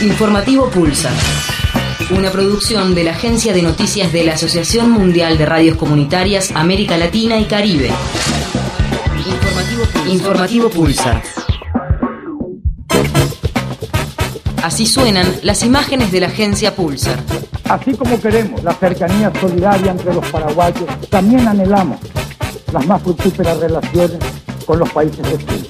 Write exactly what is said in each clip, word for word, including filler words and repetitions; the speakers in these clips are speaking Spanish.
Informativo Pulsar. Una producción de la Agencia de Noticias de la Asociación Mundial de Radios Comunitarias América Latina y Caribe. Informativo Pulsar. Informativo Pulsar. Así suenan las imágenes de la agencia Pulsar. Así como queremos la cercanía solidaria entre los paraguayos, también anhelamos las más fructíferas relaciones con los países vecinos.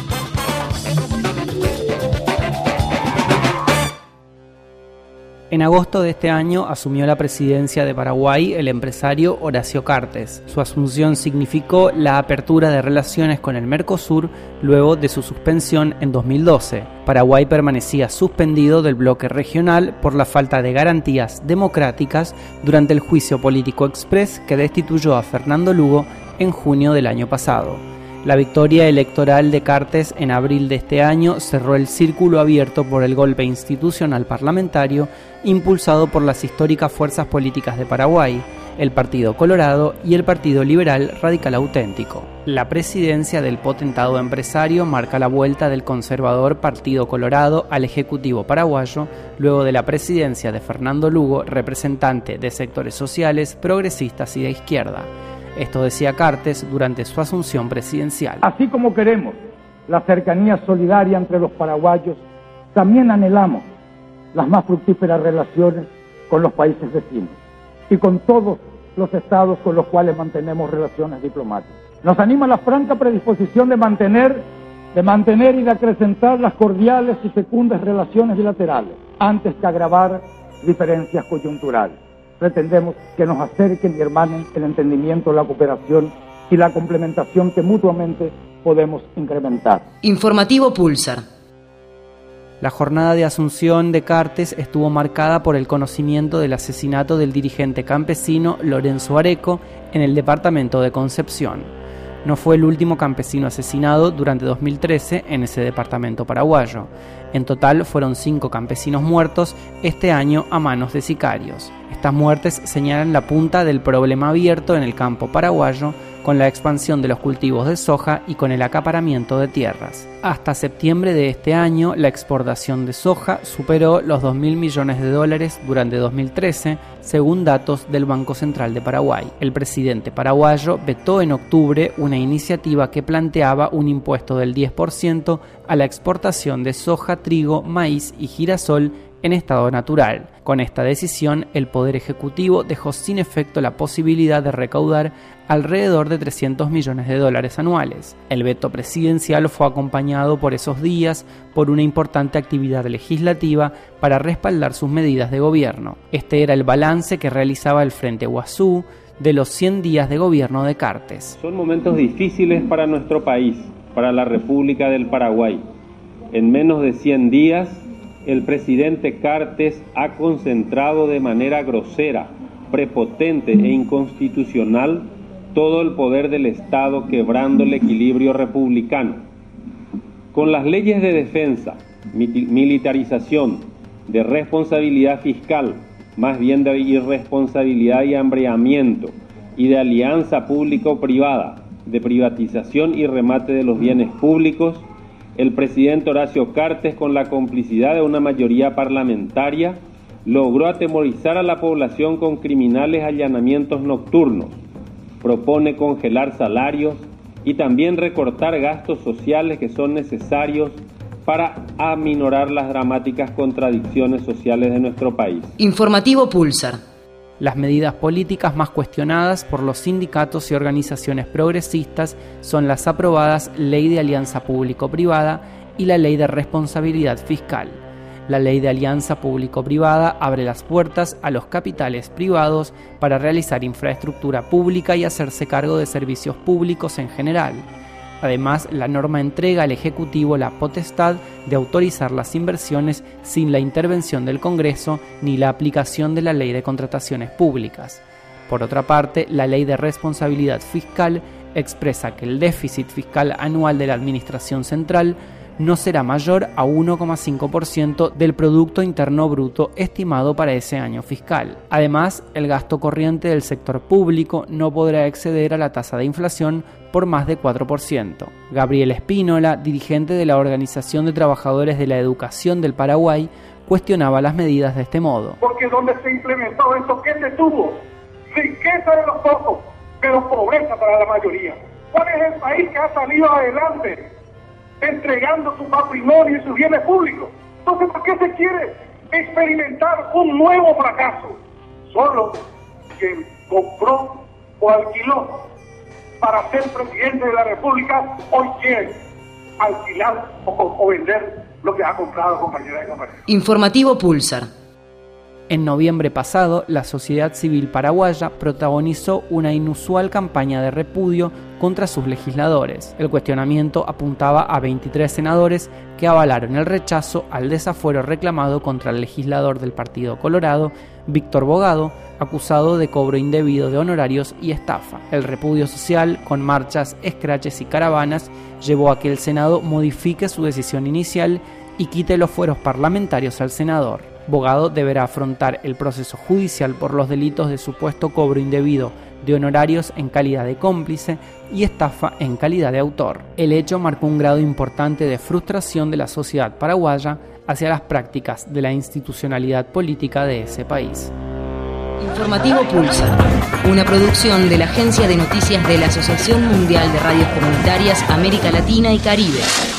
En agosto de este año asumió la presidencia de Paraguay el empresario Horacio Cartes. Su asunción significó la apertura de relaciones con el Mercosur luego de su suspensión en dos mil doce. Paraguay permanecía suspendido del bloque regional por la falta de garantías democráticas durante el juicio político express que destituyó a Fernando Lugo en junio del año pasado. La victoria electoral de Cartes en abril de este año cerró el círculo abierto por el golpe institucional parlamentario impulsado por las históricas fuerzas políticas de Paraguay, el Partido Colorado y el Partido Liberal Radical Auténtico. La presidencia del potentado empresario marca la vuelta del conservador Partido Colorado al Ejecutivo paraguayo, luego de la presidencia de Fernando Lugo, representante de sectores sociales, progresistas y de izquierda. Esto decía Cartes durante su asunción presidencial. Así como queremos la cercanía solidaria entre los paraguayos, también anhelamos las más fructíferas relaciones con los países vecinos y con todos los estados con los cuales mantenemos relaciones diplomáticas. Nos anima la franca predisposición de mantener, de mantener y de acrecentar las cordiales y fecundas relaciones bilaterales, antes que agravar diferencias coyunturales. Pretendemos que nos acerquen y hermanen el entendimiento, la cooperación y la complementación que mutuamente podemos incrementar. Informativo Pulsar. La jornada de asunción de Cartes estuvo marcada por el conocimiento del asesinato del dirigente campesino Lorenzo Areco en el departamento de Concepción. No fue el último campesino asesinado durante dos mil trece en ese departamento paraguayo. En total fueron cinco campesinos muertos este año a manos de sicarios. Estas muertes señalan la punta del problema abierto en el campo paraguayo con la expansión de los cultivos de soja y con el acaparamiento de tierras. Hasta septiembre de este año, la exportación de soja superó los dos mil millones de dólares durante dos mil trece, según datos del Banco Central de Paraguay. El presidente paraguayo vetó en octubre una iniciativa que planteaba un impuesto del diez por ciento a la exportación de soja, trigo, maíz y girasol en estado natural. Con esta decisión, el Poder Ejecutivo dejó sin efecto la posibilidad de recaudar alrededor de trescientos millones de dólares anuales. El veto presidencial fue acompañado por esos días por una importante actividad legislativa para respaldar sus medidas de gobierno. Este era el balance que realizaba el Frente Guazú de los cien días de gobierno de Cartes. Son momentos difíciles para nuestro país, para la República del Paraguay. En menos de cien días, el presidente Cartes ha concentrado de manera grosera, prepotente e inconstitucional todo el poder del Estado, quebrando el equilibrio republicano. Con las leyes de defensa, militarización, de responsabilidad fiscal, más bien de irresponsabilidad y hambreamiento, y de alianza público-privada, de privatización y remate de los bienes públicos, el presidente Horacio Cartes, con la complicidad de una mayoría parlamentaria, logró atemorizar a la población con criminales allanamientos nocturnos, propone congelar salarios y también recortar gastos sociales que son necesarios para aminorar las dramáticas contradicciones sociales de nuestro país. Informativo Pulsar. Las medidas políticas más cuestionadas por los sindicatos y organizaciones progresistas son las aprobadas Ley de Alianza Público-Privada y la Ley de Responsabilidad Fiscal. La Ley de Alianza Público-Privada abre las puertas a los capitales privados para realizar infraestructura pública y hacerse cargo de servicios públicos en general. Además, la norma entrega al Ejecutivo la potestad de autorizar las inversiones sin la intervención del Congreso ni la aplicación de la Ley de Contrataciones Públicas. Por otra parte, la Ley de Responsabilidad Fiscal expresa que el déficit fiscal anual de la Administración Central no será mayor a uno coma cinco por ciento del Producto Interno Bruto estimado para ese año fiscal. Además, el gasto corriente del sector público no podrá exceder a la tasa de inflación por más de cuatro por ciento. Gabriel Espínola, dirigente de la Organización de Trabajadores de la Educación del Paraguay, cuestionaba las medidas de este modo. Porque donde se implementó esto, ¿qué se tuvo? Riqueza de los pocos, pero pobreza para la mayoría. ¿Cuál es el país que ha salido adelante entregando su patrimonio y sus bienes públicos? Entonces, ¿por qué se quiere experimentar un nuevo fracaso? Solo quien compró o alquiló para ser presidente de la República hoy quiere alquilar o, o vender lo que ha comprado, compañeras y compañeros. Informativo Pulsar. En noviembre pasado, la sociedad civil paraguaya protagonizó una inusual campaña de repudio contra sus legisladores. El cuestionamiento apuntaba a veintitrés senadores que avalaron el rechazo al desafuero reclamado contra el legislador del Partido Colorado, Víctor Bogado, acusado de cobro indebido de honorarios y estafa. El repudio social, con marchas, escraches y caravanas, llevó a que el Senado modifique su decisión inicial y quite los fueros parlamentarios al senador. Bogado deberá afrontar el proceso judicial por los delitos de supuesto cobro indebido de honorarios en calidad de cómplice y estafa en calidad de autor. El hecho marcó un grado importante de frustración de la sociedad paraguaya hacia las prácticas de la institucionalidad política de ese país. Informativo Pulsar, una producción de la Agencia de Noticias de la Asociación Mundial de Radios Comunitarias América Latina y Caribe.